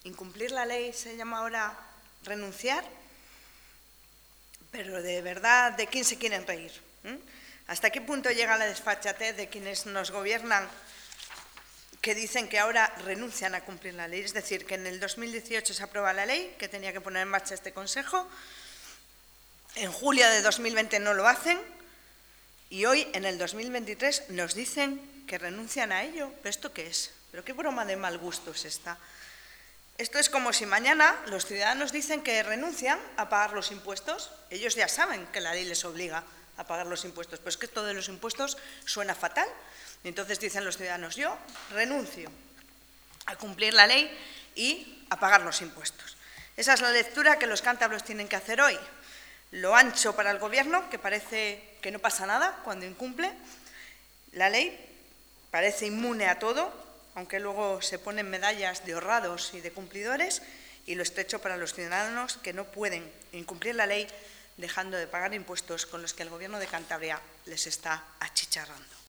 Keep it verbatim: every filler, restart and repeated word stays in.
¿Incumplir la ley se llama ahora renunciar? Pero de verdad, ¿de quién se quieren reír? ¿Mm? ¿Hasta qué punto llega la desfachatez de quienes nos gobiernan, que dicen que ahora renuncian a cumplir la ley? Es decir, que en el dos mil dieciocho se aprueba la ley, que tenía que poner en marcha este Consejo, en julio de dos mil veinte no lo hacen, y hoy, en el dos mil veintitrés, nos dicen que renuncian a ello. ¿Pero esto qué es? ¿Pero qué broma de mal gusto es esta? Esto es como si mañana los ciudadanos dicen que renuncian a pagar los impuestos. Ellos ya saben que la ley les obliga a pagar los impuestos, pero es que esto de los impuestos suena fatal. Y entonces dicen los ciudadanos, yo renuncio a cumplir la ley y a pagar los impuestos. Esa es la lectura que los cántabros tienen que hacer hoy. Lo ancho para el Gobierno, que parece que no pasa nada cuando incumple la ley, parece inmune a todo, aunque luego se ponen medallas de honrados y de cumplidores, y lo estrecho para los ciudadanos que no pueden incumplir la ley dejando de pagar impuestos con los que el Gobierno de Cantabria les está achicharrando.